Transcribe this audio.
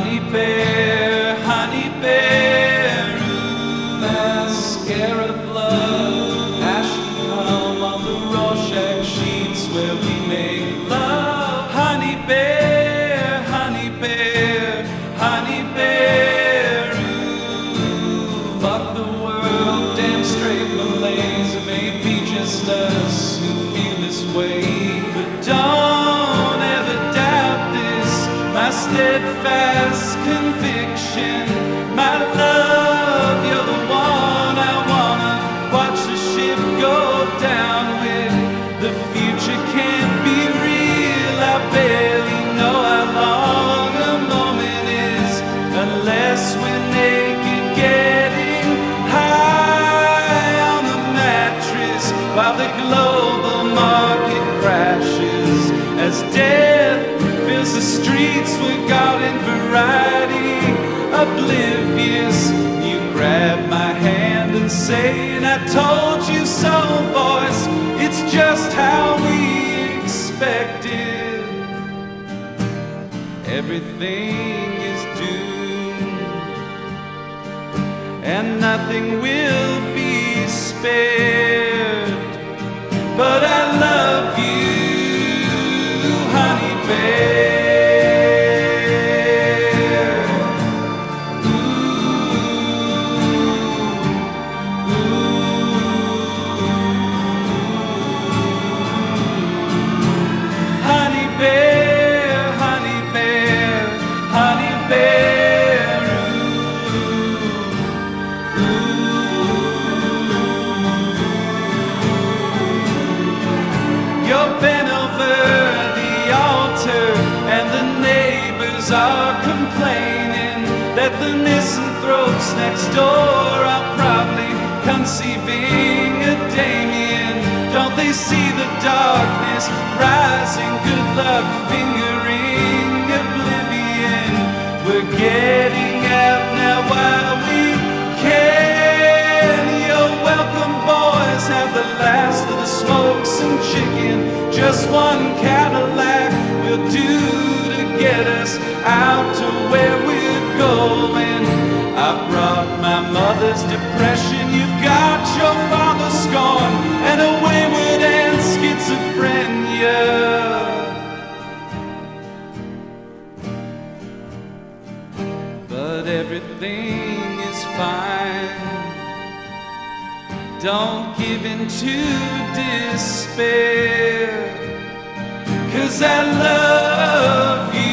honey bear, mascara blood, ashen calm on the Rorschach sheets where we make love. Honey bear, honey bear, honey bear, fuck the world, damn straight malaise. It may be just us who feel this way, but don't ever doubt this, my steadfast conviction, my love, you're the one I wanna watch the ship go down with. The future can't be real, I barely know how long a moment is, unless we're naked getting high on the mattress while the global market crashes as death fills the streets with garden variety. Oblivious, you grab my hand and say, and I told you so, voice, it's just how we expected. Everything is doomed, and nothing will be spared. But I love you, honey bear. Are complaining that the misanthropes next door are probably conceiving a Damien. Don't they see the darkness rising? Good luck fingering oblivion. We're getting out now while we can. You're welcome, boys, have the last of the smokes and chicken. Just one Cadillac will do to get us out to where we're going. I brought my mother's depression, you've got your father's scorn, and a wayward and schizophrenia. But everything is fine. Don't give in to despair, 'cause I love you.